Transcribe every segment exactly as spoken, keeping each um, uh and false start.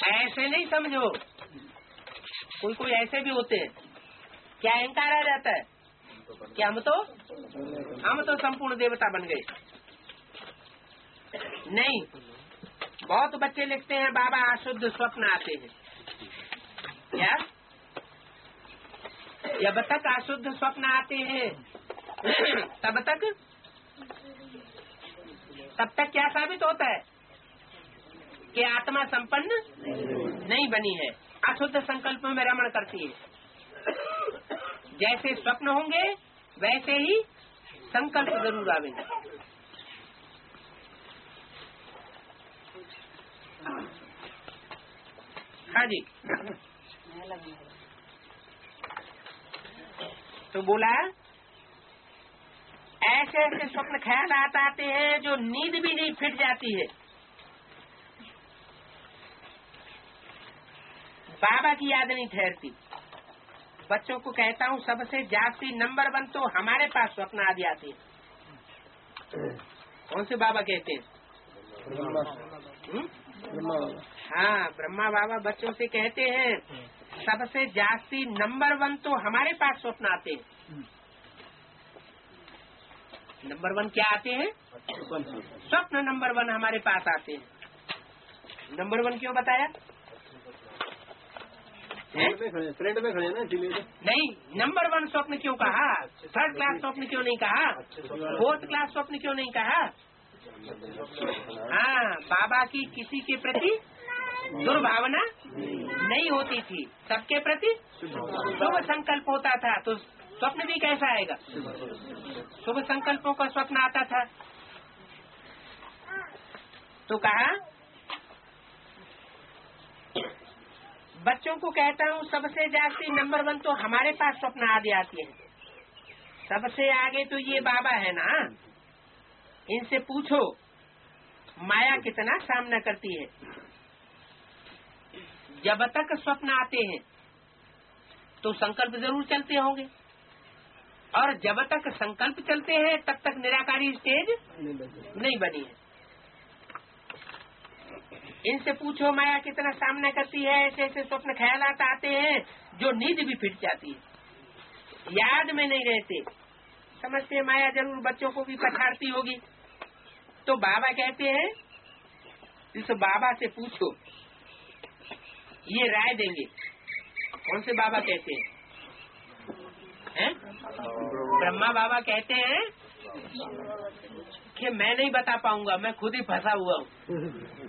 ऐसे नहीं समझो, कोई कोई ऐसे भी होते हैं, क्या अहंकार आ जाता है कि हम तो हम तो संपूर्ण देवता बन गए। नहीं, बहुत बच्चे लिखते हैं बाबा अशुद्ध स्वप्न आते हैं। क्या जब तक अशुद्ध स्वप्न आते हैं तब तक तब तक क्या साबित होता है कि आत्मा संपन्न नहीं बनी है, अशुद्ध संकल्प में रमण करती है। जैसे स्वप्न होंगे वैसे ही संकल्प जरूर आवेंगे। हाँ जी, तो बोला ऐसे ऐसे स्वप्न ख्याल आते हैं जो नींद भी नहीं फिट जाती है। बाबा की याद नहीं ठहरती। बच्चों को कहता हूँ सबसे जास्ती नंबर वन तो हमारे पास स्वप्न आदि आते हैं। कौन से बाबा कहते हैं? हाँ, ब्रह्मा बाबा बच्चों से कहते हैं सबसे जास्ती नंबर वन तो हमारे पास स्वप्न आते हैं। नंबर वन क्या आते हैं? स्वप्न नंबर वन हमारे पास आते हैं। नंबर वन क्यों बताया? फ्रेंड में खड़े ना इसलिए। नहीं, नंबर वन स्वप्न क्यों कहा? थर्ड क्लास स्वप्न क्यों नहीं कहा? फोर्थ क्लास स्वप्न क्यों नहीं कहा? हाँ, बाबा की किसी के प्रति दुर्भावना नहीं होती थी, सबके प्रति शुभ संकल्प होता था। तो स्वप्न भी कैसा आएगा? शुभ संकल्पों का स्वप्न आता था। तो कहा बच्चों को कहता हूँ सबसे जास्ती नंबर वन तो हमारे पास स्वप्न आदि आती है। सबसे आगे तो ये बाबा है ना, इनसे पूछो माया कितना सामना करती है। जब तक स्वप्न आते हैं तो संकल्प जरूर चलते होंगे, और जब तक संकल्प चलते हैं तब तक निराकारी स्टेज नहीं बनी है। इनसे पूछो माया कितना सामना करती है। ऐसे ऐसे स्वप्न ख्यालात आते हैं जो नींद भी फिट जाती है, याद में नहीं रहते। समझते माया जरूर बच्चों को भी पछाड़ती होगी। तो बाबा कहते हैं इस बाबा से पूछो, ये राय देंगे। कौन से बाबा कहते हैं? हैं? ब्रह्मा बाबा कहते हैं कि मैं नहीं बता पाऊंगा, मैं खुद ही फंसा हुआ हूँ।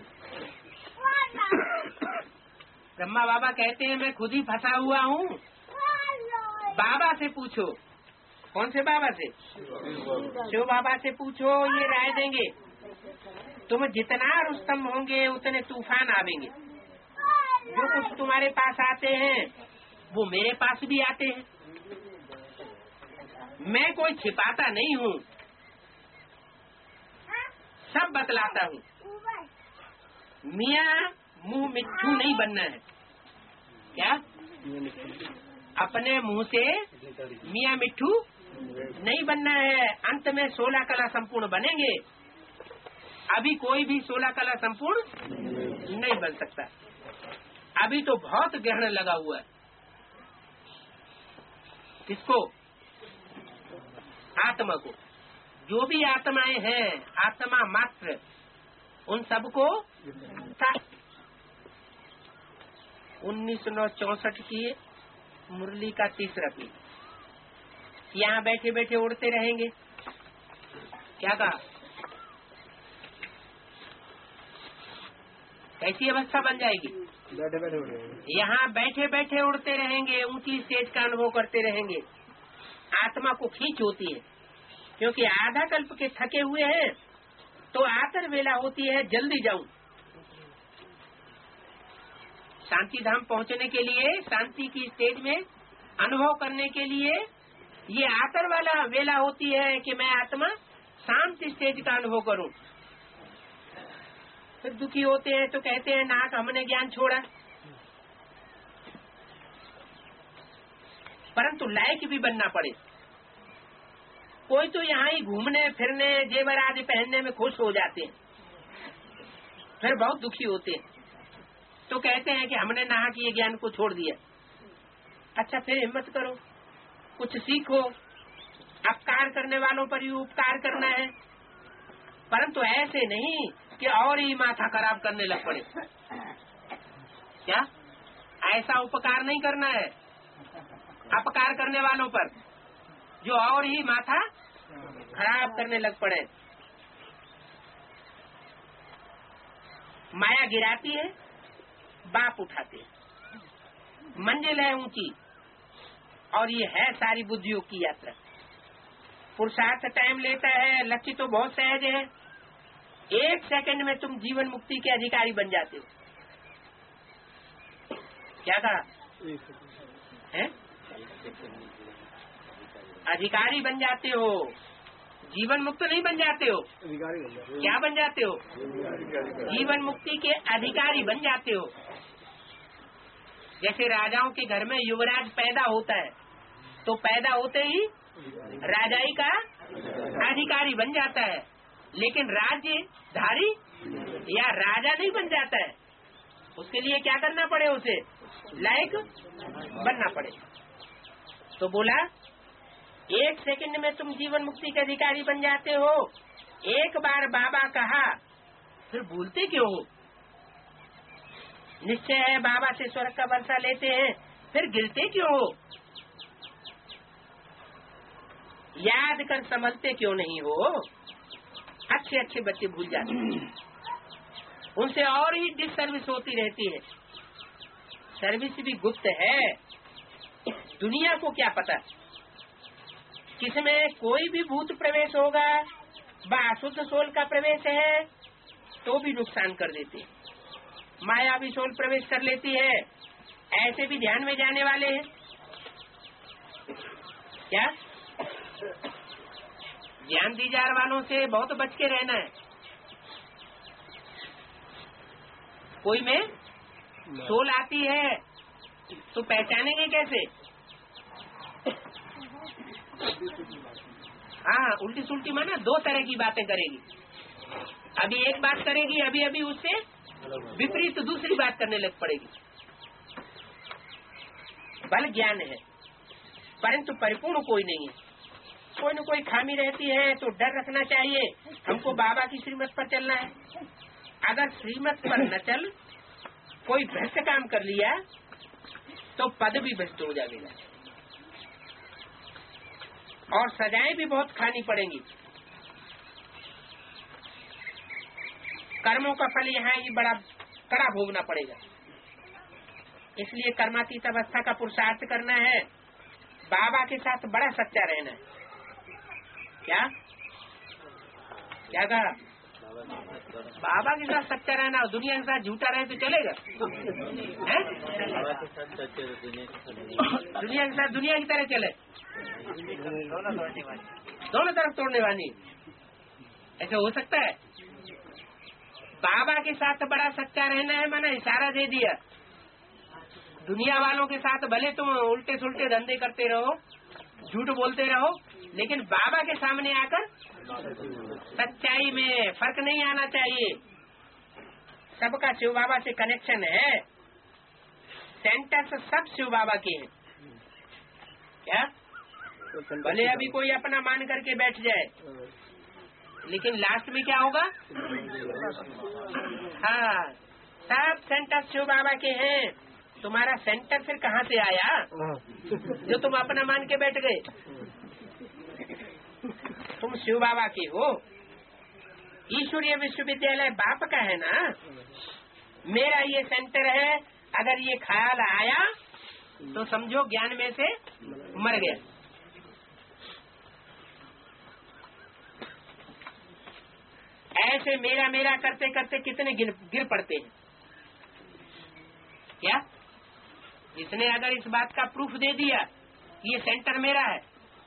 ब्रह्मा बाबा कहते हैं मैं खुद ही फंसा हुआ हूँ। बाबा से पूछो। कौन से बाबा से? शिव बाबा से पूछो, ये राय देंगे। तुम जितना रुस्तम होंगे उतने तूफान आवेंगे। जो कुछ तुम्हारे पास आते हैं वो मेरे पास भी आते हैं। मैं कोई छिपाता नहीं हूँ, सब बतलाता हूँ। मियाँ मुंह मिट्ठू नहीं बनना है। क्या? अपने मुंह से मियाँ मिट्ठू नहीं बनना है। अंत में सोलह कला संपूर्ण बनेंगे। अभी कोई भी सोलह कला संपूर्ण नहीं बन सकता। अभी तो बहुत ग्रहण लगा हुआ है। किसको? आत्मा को। जो भी आत्माएं हैं, आत्मा मात्र, उन सबको उन्नीस नौ चौसठ की मुरली का तीसरा पीस। यहाँ बैठे बैठे उड़ते रहेंगे। क्या कहा? कैसी अवस्था बन जाएगी? बैठे बैठे उड़ेंगे। यहाँ बैठे बैठे उड़ते रहेंगे, ऊंची स्टेज का अनुभव करते रहेंगे। आत्मा को खींच होती है, क्योंकि आधा कल्प के थके हुए हैं। तो आकर वेला होती है जल्दी जाऊं। शांति धाम पहुंचने के लिए, शांति की स्टेज में अनुभव करने के लिए ये आकर वाला वेला होती है कि मैं आत्मा शांति स्टेज का अनुभव करूं। फिर दुखी होते हैं तो कहते हैं नाक हमने ज्ञान छोड़ा। परंतु लायक भी बनना पड़े। कोई तो यहाँ ही घूमने फिरने जेवर आदि पहनने में खुश हो जाते हैं, फिर बहुत दुखी होते हैं। तो कहते हैं कि हमने नहा के ये ज्ञान को छोड़ दिया। अच्छा, फिर हिम्मत करो, कुछ सीखो, अपकार करने वालों पर ही उपकार करना है, परंतु ऐसे नहीं कि और ही माथा खराब करने लग पड़े। क्या ऐसा उपकार नहीं करना है अपकार करने वालों पर, जो और ही माथा खराब करने लग पड़े। माया गिराती है, बाप उठाते हैं। मंजिल है ऊंची, और ये है सारी बुद्धियों की यात्रा। पुरुषार्थ टाइम लेता है, लक्ष्य तो बहुत सहज है। एक सेकंड में तुम जीवन मुक्ति के अधिकारी बन जाते हो। क्या कहा है? अधिकारी बन जाते हो, जीवन मुक्त नहीं बन जाते हो। अधिकारी बन जाते हो। क्या बन जाते हो? जीवन मुक्ति के अधिकारी बन जाते हो। जैसे राजाओं के घर में युवराज पैदा होता है, तो पैदा होते ही राजाई का अधिकारी बन जाता है, लेकिन राज्यधारी या राजा नहीं बन जाता है। उसके लिए क्या करना पड़े? उसे लायक बनना पड़े। तो बोला एक सेकंड में तुम जीवन मुक्ति के अधिकारी बन जाते हो। एक बार बाबा कहा, फिर भूलते क्यों हो? निश्चय है बाबा से स्वर्ग का वर्षा लेते हैं, फिर गिरते क्यों हो? याद कर संभलते क्यों नहीं हो? अच्छे अच्छे बच्चे भूल जाते हैं, उनसे और ही डिसर्विस होती रहती है। सर्विस भी गुप्त है, दुनिया को क्या पता किसमें कोई भी भूत प्रवेश होगा, बाशुद्ध सोल का प्रवेश है तो भी नुकसान कर देती है। माया भी सोल प्रवेश कर लेती है, ऐसे भी ध्यान में जाने वाले हैं। क्या ज्ञान दीजार वालों से बहुत बच के रहना है। कोई में सोल आती है तो पहचानेंगे कैसे? हाँ, उल्टी सुल्टी माना दो तरह की बातें करेगी। अभी एक बात करेगी, अभी अभी उससे विपरीत दूसरी बात करने लग पड़ेगी। बल ज्ञान है, परंतु परिपूर्ण कोई नहीं है। कोई न कोई खामी रहती है, तो डर रखना चाहिए। हमको बाबा की श्रीमत पर चलना है। अगर श्रीमत पर न चल कोई भ्रष्ट काम कर लिया तो पद भी भ्रष्ट हो जाएगा, और सजाएं भी बहुत खानी पड़ेंगी। कर्मों का फल यहाँ ही बड़ा कड़ा भोगना पड़ेगा। इसलिए कर्मातीत अवस्था का पुरुषार्थ करना है, बाबा के साथ बड़ा सच्चा रहना है। क्या क्या कहा? बाबा के साथ सच्चा रहना, और दुनिया के साथ झूठा रहे तो चलेगा? है? दुनिया के साथ दुनिया की तरह चले, दोनों तरफ तोड़ने वाली, ऐसा हो सकता है? बाबा के साथ बड़ा सच्चा रहना है, मैंने इशारा दे दिया। दुनिया वालों के साथ भले तुम उल्टे सुल्टे धंधे करते रहो, झूठ बोलते रहो, लेकिन बाबा के सामने आकर सच्चाई में फर्क नहीं आना चाहिए। सबका शिव बाबा से कनेक्शन है, सेंटर्स सब शिव बाबा के हैं। क्या भले अभी कोई अपना मान करके बैठ जाए, लेकिन लास्ट में क्या होगा? हाँ, सब सेंटर शिव बाबा के हैं। तुम्हारा सेंटर फिर कहाँ से आया जो तुम अपना मान के बैठ गए? तुम शिव बाबा के हो। ईश्वरीय विश्वविद्यालय बाप का है ना, मेरा ये सेंटर है। अगर ये ख्याल आया तो समझो ज्ञान में से मर गया। ऐसे मेरा मेरा करते करते कितने गिर, गिर पड़ते हैं। क्या इसने अगर इस बात का प्रूफ दे दिया ये सेंटर मेरा है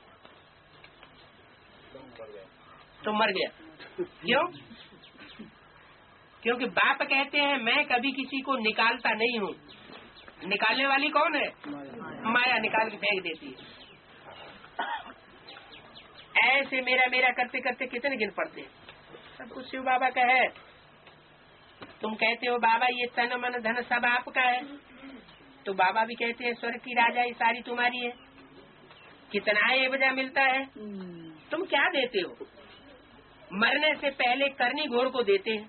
तो मर गया। क्यों? क्योंकि बाप कहते हैं मैं कभी किसी को निकालता नहीं हूँ। निकालने वाली कौन है? माया निकाल के फेंक देती है। ऐसे मेरा मेरा करते करते कितने गिन पड़ते हैं। सब कुछ शिव बाबा का है। तुम कहते हो बाबा ये तन मन धन सब आपका है, तो बाबा भी कहते हैं स्वर्ग की राजाई सारी तुम्हारी है, कितना एवजा मिलता है, तुम क्या देते हो? मरने से पहले करनी घोर को देते हैं,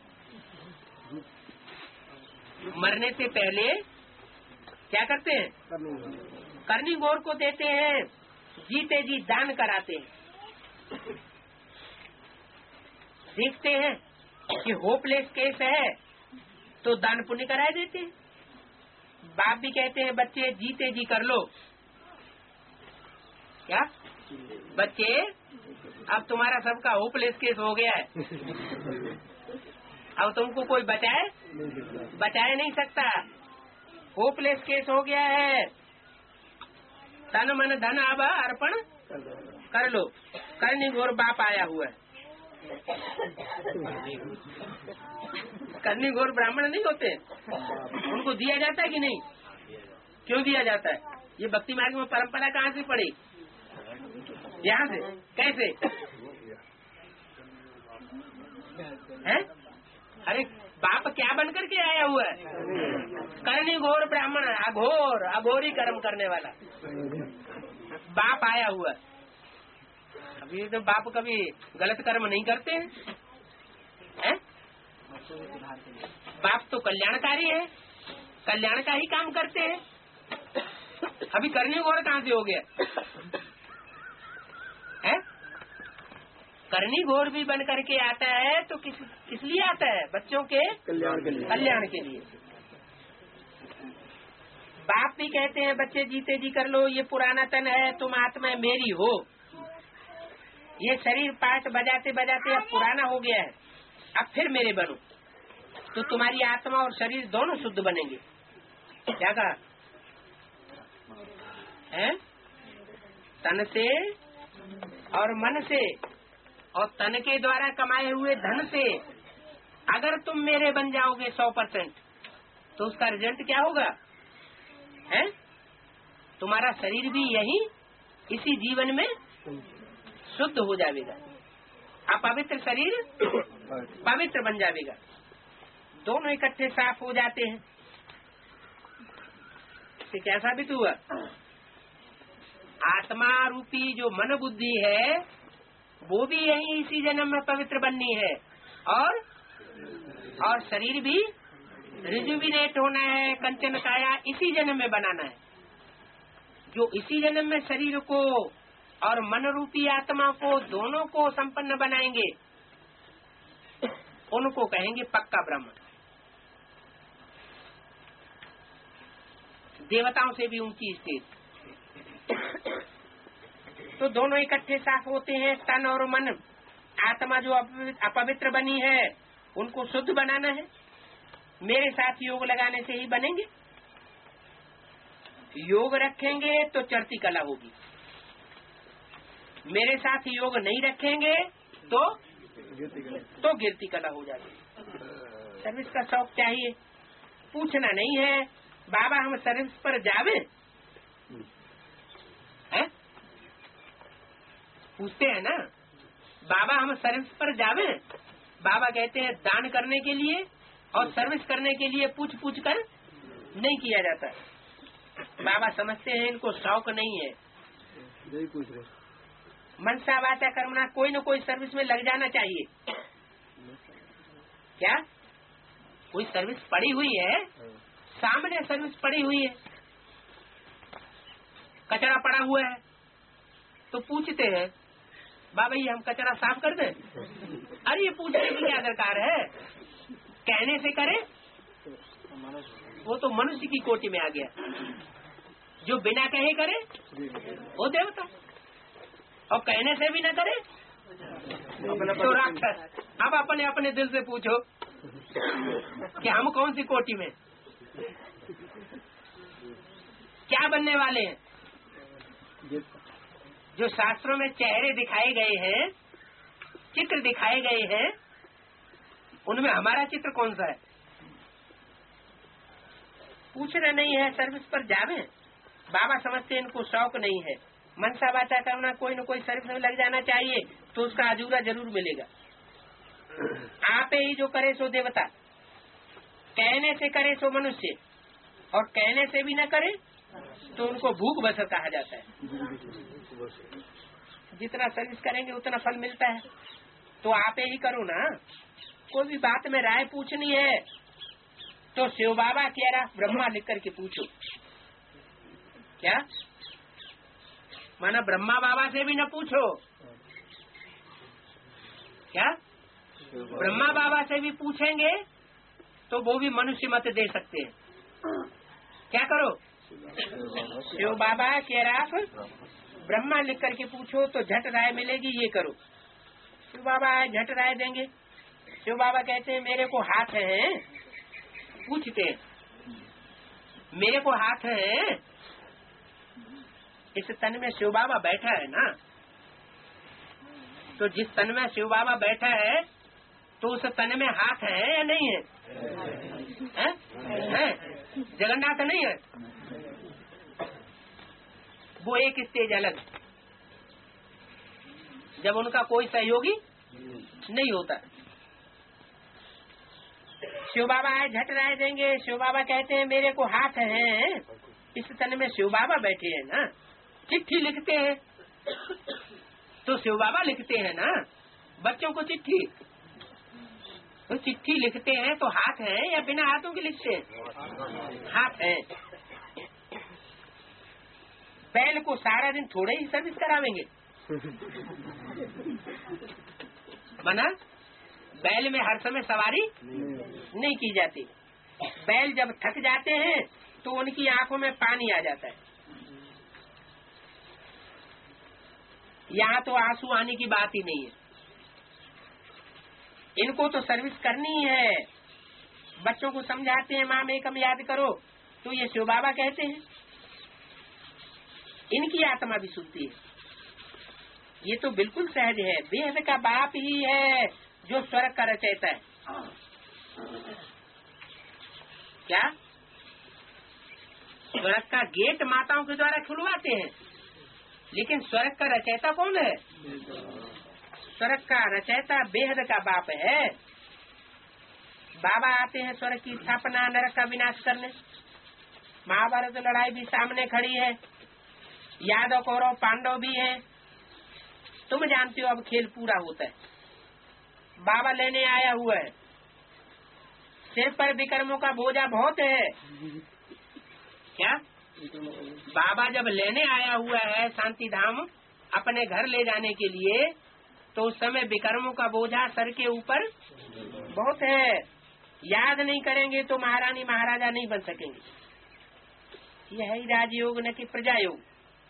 मरने से पहले क्या करते हैं? करनी घोर को देते हैं, जीते जी दान कराते हैं। देखते हैं कि होपलेस केस है तो दान पुण्य कराए देते हैं। बाप भी कहते हैं बच्चे जीते जी कर लो। क्या बच्चे अब तुम्हारा सबका होपलेस केस हो गया है, अब तुमको कोई बचाए बचाए नहीं सकता, होपलेस केस हो गया है, तन मन धन अब अर्पण कर लो। करनी घोर बाप आया हुआ है। करनी घोर ब्राह्मण नहीं होते, उनको दिया जाता है कि नहीं? क्यों दिया जाता है? ये भक्ति मार्ग में परंपरा कहाँ से पड़ी? यहाँ से। कैसे है? अरे बाप क्या बन करके आया हुआ है? करनी घोर ब्राह्मण, अघोर अघोरी कर्म करने वाला बाप आया हुआ है। अभी तो बाप कभी गलत कर्म नहीं करते हैं, है? बाप तो कल्याणकारी है, कल्याण का ही काम करते हैं। अभी करनी घोर कहाँ से हो गया है? करनी घोर भी बन करके आता है तो किस किस लिए आता है? बच्चों के कल्याण के लिए, कल्याण के लिए। बाप भी कहते हैं बच्चे जीते जी कर लो, ये पुराना तन है, तुम आत्मा मेरी हो। ये शरीर पाठ बजाते बजाते अब पुराना हो गया है, अब फिर मेरे बनो, तो तुम्हारी आत्मा और शरीर दोनों शुद्ध बनेंगे। क्या कहा है? तन से और मन से और तन के द्वारा कमाए हुए धन से अगर तुम मेरे बन जाओगे सौ परसेंट, तो उसका रिजल्ट क्या होगा? है तुम्हारा शरीर भी यही इसी जीवन में शुद्ध हो जाएगा, अपवित्र शरीर पवित्र बन जाएगा, दोनों इकट्ठे साफ हो जाते हैं। इससे क्या साबित हुआ? आत्मा रूपी जो मन बुद्धि है वो भी यही इसी जन्म में पवित्र बननी है, और और शरीर भी रिजुविनेट होना है, कंचन काया इसी जन्म में बनाना है। जो इसी जन्म में शरीर को और मन रूपी आत्मा को दोनों को संपन्न बनाएंगे उनको कहेंगे पक्का ब्रह्म। देवताओं से भी ऊंची स्थिति। तो दोनों इकट्ठे साफ होते हैं, तन और मन। आत्मा जो अपवित्र बनी है उनको शुद्ध बनाना है, मेरे साथ योग लगाने से ही बनेंगे। योग रखेंगे तो चढ़ती कला होगी, मेरे साथ योग नहीं रखेंगे तो तो गिरती कला हो जाएगी। सर्विस का शौक चाहिए, पूछना नहीं है बाबा हम सर्विस पर जावे, हैं? पूछते हैं ना बाबा हम सर्विस पर जावे। बाबा कहते हैं दान करने के लिए और सर्विस करने के लिए पूछ पूछ कर नहीं किया जाता। बाबा समझते हैं इनको शौक नहीं है, यही पूछ रहे। मनसा वाचा कर्मणा, कोई न कोई सर्विस में लग जाना चाहिए। क्या कोई सर्विस पड़ी हुई है, सामने सर्विस पड़ी हुई है, कचरा पड़ा हुआ है तो पूछते हैं बाबा ये हम कचरा साफ कर दें? अरे ये पूछने की क्या दरकार है, कहने से करे वो तो मनुष्य की कोटि में आ गया, जो बिना कहे करे वो देवता, और कहने से भी न करे तो राक्षस। अब अपने अपने दिल से पूछो कि हम कौन सी कोटि में, क्या बनने वाले हैं? जो शास्त्रों में चेहरे दिखाए गए हैं, चित्र दिखाए गए हैं, उनमें हमारा चित्र कौन सा है? पूछना नहीं है, सर्विस पर जावे। बाबा समझते हैं इनको शौक नहीं है, मनसा वाचा करना, कोई न कोई सर्विस में लग जाना चाहिए तो उसका अजूरा जरूर मिलेगा। आप ही जो करे सो देवता, कहने से करे तो मनुष्य, और कहने से भी न करे तो उनको भूख बसर कहा जाता है। जितना सर्विस करेंगे उतना फल मिलता है। तो आप ही करो ना। कोई भी बात में राय पूछनी है तो शिव बाबा कह रहा ब्रह्मा लिख करके पूछो। क्या माना? ब्रह्मा बाबा से भी न पूछो। क्या ब्रह्मा बाबा से भी पूछेंगे तो वो भी मनुष्य मत दे सकते हैं। क्या करो? शिव बाबा कह रहा ब्रह्मा लिख करके पूछो तो झट राय मिलेगी, ये करो। शिव बाबा झट राय देंगे। शिव बाबा कहते हैं मेरे को हाथ है। पूछते मेरे को हाथ है, इस तन में शिव बाबा बैठा है ना, तो जिस तन में शिव बाबा बैठा है तो उस तन में हाथ है या नहीं है? है? है? जगन्नाथ नहीं है? वो एक स्टेज अलग, जब उनका कोई सहयोगी नहीं होता। शिव बाबा आए झट राय देंगे। शिव बाबा कहते हैं मेरे को हाथ है, इस तन में शिव बाबा बैठे हैं ना। चिट्ठी लिखते हैं तो शिव बाबा लिखते हैं ना बच्चों को चिट्ठी। तो चिट्ठी लिखते हैं तो हाथ है या बिना हाथों के लिखते हैं? हाथ है। बैल को सारा दिन थोड़े ही सर्विस करावेंगे। मना बैल में हर समय सवारी नहीं की जाती। बैल जब थक जाते हैं तो उनकी आंखों में पानी आ जाता है। यहाँ तो आंसू आने की बात ही नहीं है। इनको तो सर्विस करनी ही है। बच्चों को समझाते हैं माँ में कम याद करो, तो ये शिव बाबा कहते हैं। इनकी आत्मा भी सुनती है। ये तो बिल्कुल सहज है। वेद का बाप ही है जो स्वर्ग का रचयिता है। क्या स्वर्ग का गेट माताओं के द्वारा खुलवाते हैं, लेकिन स्वर्ग का रचयिता कौन है? स्वर्ग का रचयिता बेहद का बाप है। बाबा आते हैं स्वर्ग की स्थापना, नरक का विनाश करने। महाभारत लड़ाई भी सामने खड़ी है। यादव कौरव पांडव भी है। तुम जानते हो अब खेल पूरा होता है। बाबा लेने आया हुआ है। सिर पर विक्रमों का बोझा बहुत है। क्या बाबा जब लेने आया हुआ है शांति धाम अपने घर ले जाने के लिए, तो उस समय विक्रमों का बोझा सर के ऊपर बहुत है। याद नहीं करेंगे तो महारानी महाराजा नहीं बन सकेंगे। यह है राजयोग न कि प्रजा योग।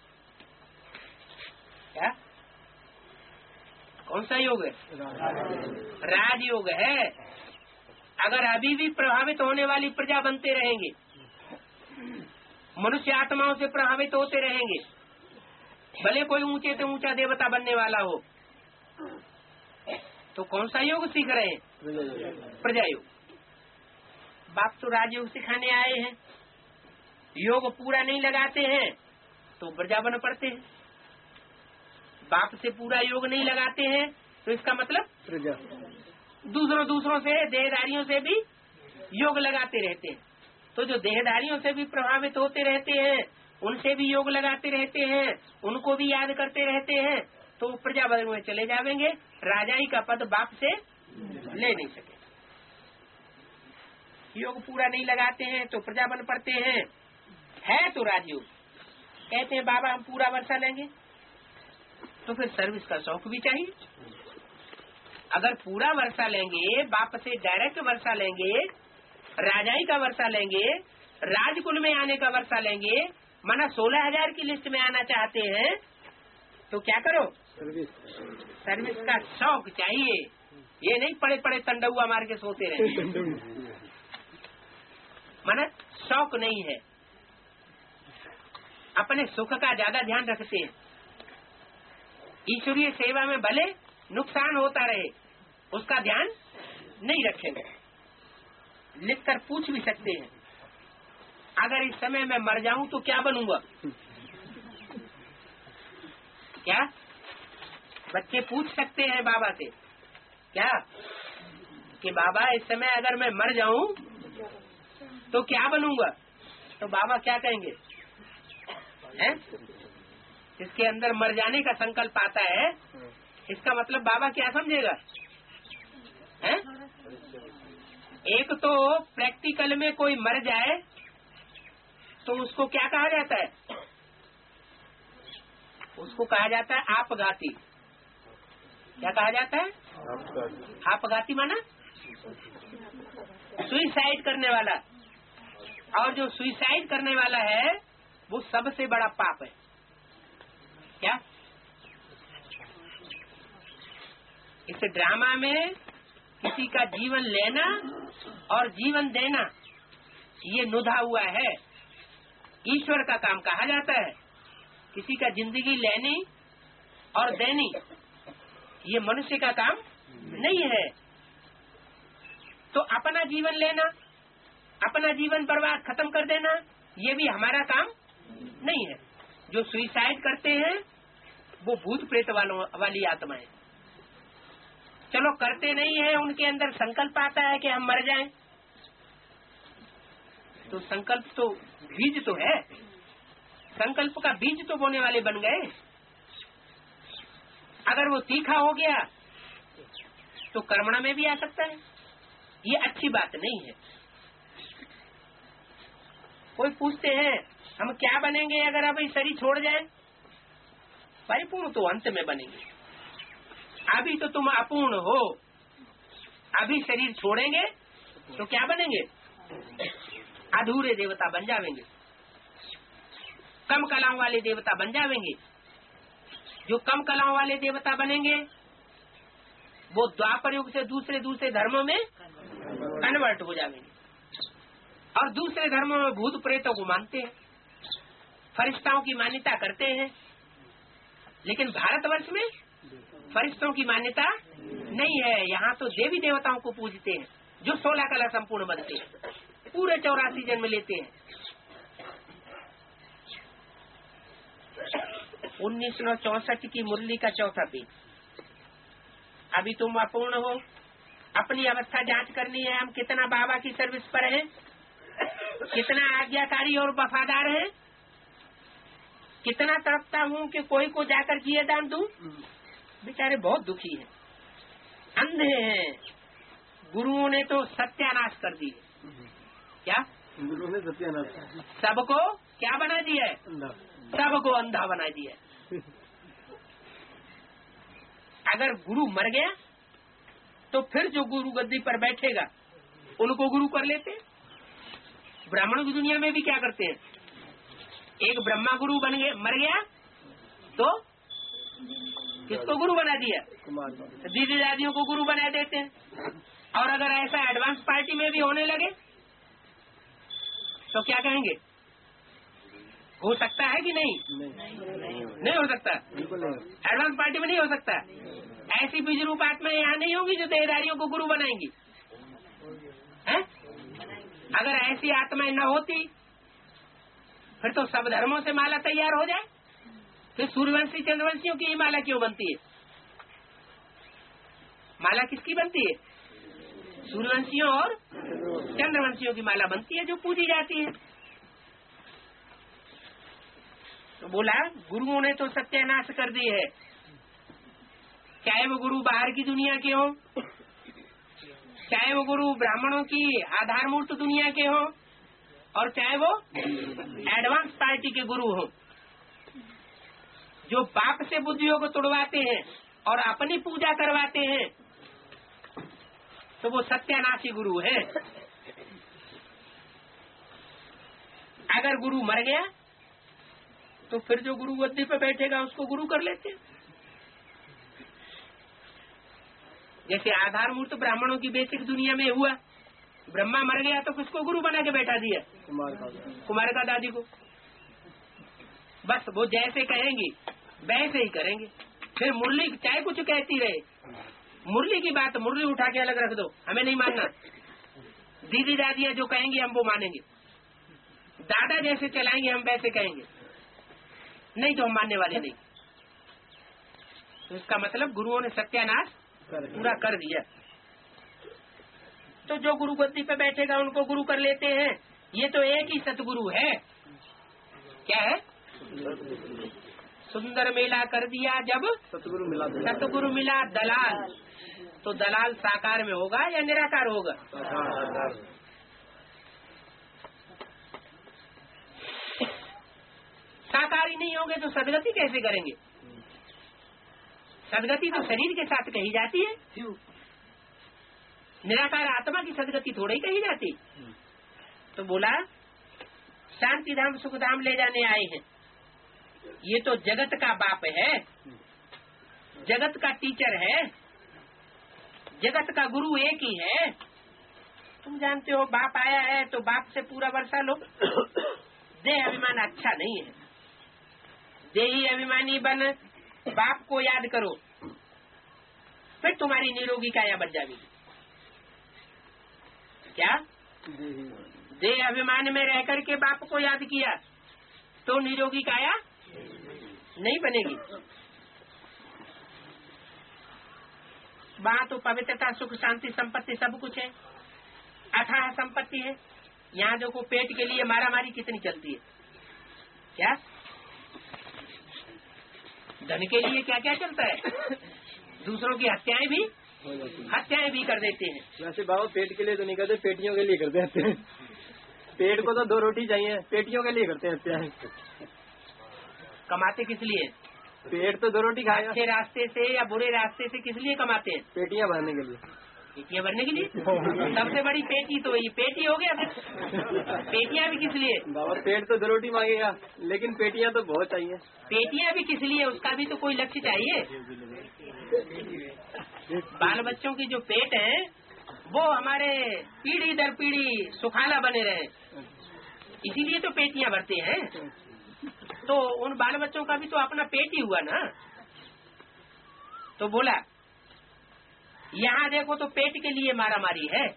क्या कौन सा योग है? राजयोग है। अगर अभी भी प्रभावित होने वाली प्रजा बनते रहेंगे, मनुष्य आत्माओं से प्रभावित होते रहेंगे, भले कोई ऊंचे से ऊंचा देवता बनने वाला हो, तो कौन सा योग सीख रहे हैं? प्रजा योग। बाप तो राजयोग सिखाने आए हैं। योग पूरा नहीं लगाते हैं तो प्रजा बन पड़ते हैं। बाप से पूरा योग नहीं लगाते हैं तो इसका मतलब प्रजा। दूसरों दूसरों से देहधारियों से भी योग लगाते रहते हैं, तो जो देहधारियों से भी प्रभावित होते रहते हैं उनसे भी योग लगाते रहते हैं, उनको भी याद करते रहते हैं, तो प्रजा वर्ग में चले जाएंगे। राजाई का पद बाप से ले नहीं सके। योग पूरा नहीं लगाते हैं तो प्रजा बन पड़ते हैं। है तो राजयोग। कहते हैं बाबा हम पूरा वर्षा लेंगे, तो फिर सर्विस का शौक भी चाहिए। अगर पूरा वर्षा लेंगे, बाप से डायरेक्ट वर्षा लेंगे, राजाई का वर्षा लेंगे, राजकुल में आने का वर्षा लेंगे, माना सोलह हजार की लिस्ट में आना चाहते हैं, तो क्या करो? सर्विस। सर्विस का शौक चाहिए। ये नहीं पड़े पड़े तंडुआ मार के सोते रहे। माना शौक नहीं है। अपने सुख का ज्यादा ध्यान रखते हैं। ईश्वरीय सेवा में भले नुकसान होता रहे, उसका ध्यान नहीं रखेंगे। लिखकर पूछ भी सकते हैं, अगर इस समय मैं मर जाऊं तो क्या बनूंगा? क्या बच्चे पूछ सकते हैं बाबा से? क्या कि बाबा इस समय अगर मैं मर जाऊं तो क्या बनूंगा? तो बाबा क्या कहेंगे? हैं? जिसके अंदर मर जाने का संकल्प आता है, इसका मतलब बाबा क्या समझेगा? हैं? एक तो प्रैक्टिकल में कोई मर जाए तो उसको क्या कहा जाता है? उसको कहा जाता है आपघाती। क्या कहा जाता है? आपघाती माना सुइसाइड करने वाला। और जो सुइसाइड करने वाला है वो सबसे बड़ा पाप है। क्या? इस ड्रामा में किसी का जीवन लेना और जीवन देना ये नुधा हुआ है, ईश्वर का काम कहा जाता है। किसी का जिंदगी लेनी और देनी ये मनुष्य का काम नहीं है। तो अपना जीवन लेना, अपना जीवन बर्बाद खत्म कर देना ये भी हमारा काम नहीं है। जो सुइसाइड करते हैं वो भूत प्रेत वालों वाली आत्माएं। चलो करते नहीं है, उनके अंदर संकल्प आता है कि हम मर जाएं, तो संकल्प तो बीज तो है, संकल्प का बीज तो बोने वाले बन गए। अगर वो तीखा हो गया तो कर्मणा में भी आ सकता है। ये अच्छी बात नहीं है। कोई पूछते हैं हम क्या बनेंगे अगर अभी शरीर छोड़ जाए? परिपूर्ण तो अंत में बनेंगे, अभी तो तुम अपूर्ण हो। अभी शरीर छोड़ेंगे तो क्या बनेंगे? अधूरे देवता बन जाएंगे, कम कलाओं वाले देवता बन जाएंगे। जो कम कलाओं वाले देवता बनेंगे वो द्वापर युग से दूसरे दूसरे धर्मों में कन्वर्ट हो जाएंगे और दूसरे धर्मों में भूत प्रेतों को मानते हैं, फरिश्ताओं की मान्यता करते हैं। लेकिन भारतवर्ष में फरिश्तों की मान्यता नहीं है। यहाँ तो देवी देवताओं को पूजते हैं जो सोलह कला संपूर्ण बनते हैं, पूरे चौरासी जन्म लेते हैं। उन्नीस सौ चौसठ की मुरली का चौथा पेज। अभी तुम अपूर्ण हो, अपनी अवस्था जांच करनी है। हम कितना बाबा की सर्विस पर हैं, कितना आज्ञाकारी और वफादार हैं, कितना तड़पता हूँ कि कोई को जाकर जिए दान दूं। बेचारे बहुत दुखी हैं, अंधे हैं। गुरुओं ने तो सत्यानाश कर दिए। क्या गुरुओं ने सत्यानाश? सबको क्या बना दिया है? सबको अंधा बना दिया। अगर गुरु मर गया तो फिर जो गुरु गद्दी पर बैठेगा उनको गुरु कर लेते। ब्राह्मणों की दुनिया में भी क्या करते हैं? एक ब्रह्मा गुरु बन गया, मर गया तो किसको गुरु बना दिया? दीदी दादियों को गुरु बना देते हैं। और अगर ऐसा एडवांस पार्टी में भी होने लगे तो क्या कहेंगे? हो सकता है कि नहीं? नहीं, नहीं हो सकता। एडवांस पार्टी में नहीं हो सकता। ऐसी बीज रूप आत्मा यहाँ नहीं होगी जो देहधारियों को गुरु बनाएंगी। हैं? अगर ऐसी आत्माएं न होती फिर तो सब धर्मों से माला तैयार हो जाए। फिर सूर्यवंशी चंद्रवंशियों की माला क्यों बनती है? माला किसकी बनती है? सूर्यवंशियों और चंद्रवंशियों की माला बनती है जो पूजी जाती है। तो बोला गुरुओं ने तो सत्यानाश कर दी है। चाहे वो गुरु बाहर की दुनिया के हो, चाहे वो गुरु ब्राह्मणों की आधार मूर्त दुनिया के हो, और चाहे वो एडवांस पार्टी के गुरु हो जो बाप से बुद्धियों को तोड़वाते हैं और अपनी पूजा करवाते हैं, तो वो सत्यानाशी गुरु है। अगर गुरु मर गया तो फिर जो गुरु गद्दी पे बैठेगा उसको गुरु कर लेते हैं। जैसे आधार मूर्त ब्राह्मणों की बेसिक दुनिया में हुआ, ब्रह्मा मर गया तो किसको गुरु बना के बैठा दिया? कुमार का दादी को। बस वो जैसे कहेंगी वैसे ही करेंगे। फिर मुरली चाहे कुछ कहती रहे, मुरली की बात मुरली उठा के अलग रख दो, हमें नहीं मानना। दीदी दादियां जो कहेंगी हम वो मानेंगे, दादा जैसे चलाएंगे हम वैसे कहेंगे, नहीं तो हम मानने वाले नहीं। तो इसका मतलब गुरुओं ने सत्यानाश पूरा कर दिया। तो जो गुरु गद्दी पे बैठेगा उनको गुरु कर लेते हैं, ये तो एक ही सतगुरु है। क्या है? सुंदर मेला कर दिया जब सतगुरु मिला सतगुरु मिला दलाल। तो दलाल साकार में होगा या निराकार होगा? साकार ही नहीं होंगे तो सदगति कैसे करेंगे? सदगति तो शरीर के साथ कही जाती है, निराकार आत्मा की सदगति थोड़ी ही कही जाती। तो बोला शांति धाम सुख धाम ले जाने आए हैं। ये तो जगत का बाप है, जगत का टीचर है, जगत का गुरु एक ही है। तुम जानते हो बाप आया है तो बाप से पूरा वर्षा लो। देह अभिमान अच्छा नहीं है। देही अभिमानी बन बाप को याद करो, फिर तुम्हारी निरोगी काया बन जाएगी। क्या? देह अभिमान में रह करके बाप को याद किया तो निरोगी काया नहीं बनेगी। वहाँ तो पवित्रता सुख शांति संपत्ति सब कुछ है, अथाह संपत्ति है। यहाँ देखो पेट के लिए मारामारी कितनी चलती है। क्या? धन के लिए क्या क्या चलता है? दूसरों की हत्याएं भी हत्याएं भी कर देते हैं। वैसे बाबा पेट के लिए तो नहीं करते, पेटियों के लिए करते हैं। पेट को तो दो रोटी चाहिए, पेटियों के लिए करते हैं हत्याएं। कमाते किस लिए? पेट तो दो रोटी खाएगा। अच्छे रास्ते से या बुरे रास्ते से किस लिए कमाते हैं? पेटियां भरने के लिए। पेटियां भरने के लिए? सबसे बड़ी पेटी तो ये पेटी हो गया। पेटियां भी किस लिए? बाबा पेट तो दो रोटी मांगेगा, लेकिन पेटियां तो बहुत चाहिए। पेटियां भी किस लिए? उसका भी तो कोई लक्ष्य चाहिए। बाल बच्चों की जो पेट है वो हमारे पीढ़ी दर पीढ़ी सुखाला बने रहे, इसीलिए तो पेटियां भरते हैं। तो उन बाल बच्चों का भी तो अपना पेट ही हुआ ना। तो बोला यहाँ देखो तो पेट के लिए मारामारी है।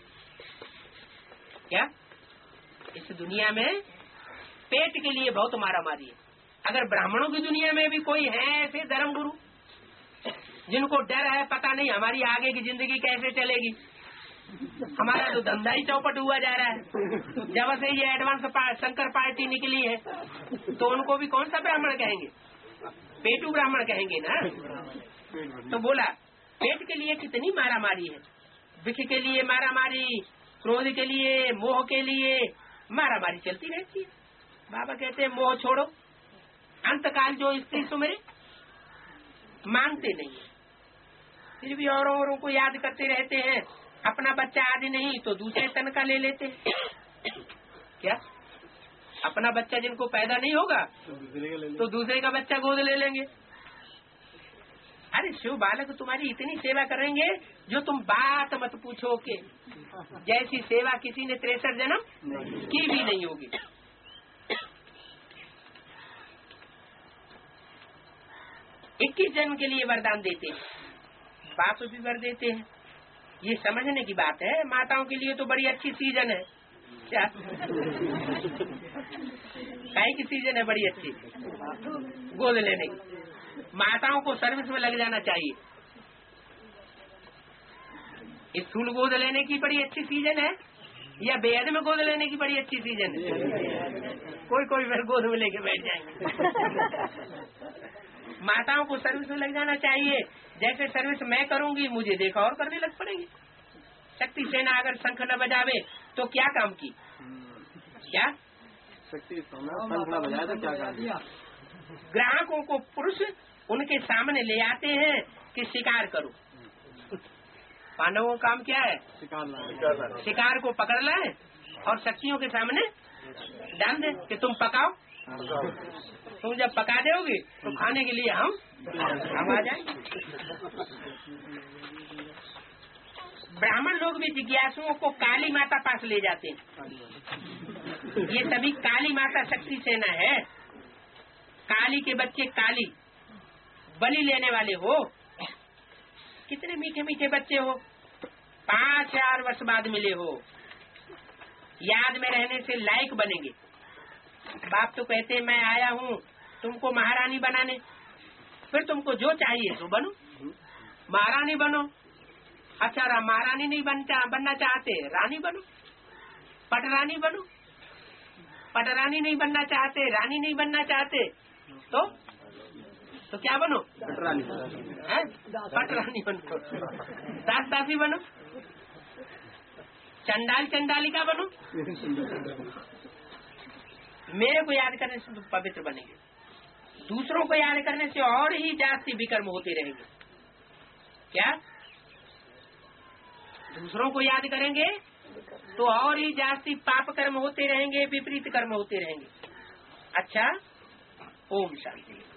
क्या? इस दुनिया में पेट के लिए बहुत मारामारी है। अगर ब्राह्मणों की दुनिया में भी कोई है ऐसे धर्म गुरु जिनको डर है, पता नहीं हमारी आगे की जिंदगी कैसे चलेगी, हमारा तो धंधा ही चौपट हुआ जा रहा है। जब से ये एडवांस पा, शंकर पार्टी निकली है तो उनको भी कौन सा ब्राह्मण कहेंगे? पेटू ब्राह्मण कहेंगे ना। तो बोला पेट के लिए कितनी मारामारी है। विख के लिए मारामारी, क्रोध के लिए, मोह के लिए मारामारी चलती रहती है। बाबा कहते हैं मोह छोड़ो, अंतकाल जो स्त्री सुमेरे मानते नहीं है, फिर भी औरों औरों को याद करते रहते हैं। अपना बच्चा आदि नहीं तो दूसरे तन का ले लेते हैं। क्या? अपना बच्चा जिनको पैदा नहीं होगा तो दूसरे का बच्चा गोद ले लेंगे। अरे शिव बालक तुम्हारी इतनी सेवा करेंगे जो तुम बात मत पूछो के जैसी सेवा किसी ने तिरसठ जन्म की भी नहीं होगी। इक्कीस जन्म के लिए वरदान देते हैं, बाप भी वर देते हैं। ये समझने की बात है। माताओं के लिए तो बड़ी अच्छी सीजन है। क्या? काहे की सीजन है बड़ी अच्छी? गोद लेने की। माताओं को सर्विस में लग जाना चाहिए। स्थूल गोद लेने की बड़ी अच्छी सीजन है या बेहद में गोद लेने की बड़ी अच्छी सीजन है? कोई कोई फिर गोद में लेके बैठ जाएंगे। माताओं को सर्विस में लग जाना चाहिए। जैसे सर्विस मैं करूंगी मुझे देखा और करने लग पड़ेंगे। शक्ति सेना अगर शंख न बजावे तो क्या काम की? क्या शक्ति शंख न बजाए तो क्या काम किया? ग्राहकों को पुरुष उनके सामने ले आते हैं कि शिकार करो। पांडवों का काम क्या है? शिकार शिकार को पकड़ लाए और शक्तियों के सामने डाल दे कि तुम पकाओ। तुम जब पका दोगे तो खाने के लिए हम हम आ जाएंगे। ब्राह्मण लोग भी जिज्ञासुओं को काली माता पास ले जाते हैं। ये सभी काली माता शक्ति सेना है। काली के बच्चे काली बलि लेने वाले हो। कितने मीठे मीठे बच्चे हो, पाँच चार वर्ष बाद मिले हो, याद में रहने से लायक बनेंगे। बाप तो कहते मैं आया हूँ तुमको महारानी बनाने, फिर तुमको जो चाहिए तो बनो, महारानी बनो। अच्छा महारानी नहीं बनता बनना चाहते, रानी बनो, पटरानी बनो। पटरानी नहीं बनना चाहते, रानी नहीं बनना चाहते, तो तो क्या बनो? पटरानी। हैं? पटरानी बनो, दास दासी बनो, चंडाल चंडालिका बनो। मेरे को याद करने से तो पवित्र बनेंगे, दूसरों को याद करने से और ही जास्ती विकर्म होते रहेंगे। क्या दूसरों को याद करेंगे तो और ही जास्ती पाप कर्म होते रहेंगे, विपरीत कर्म होते रहेंगे। अच्छा, ओम शांति।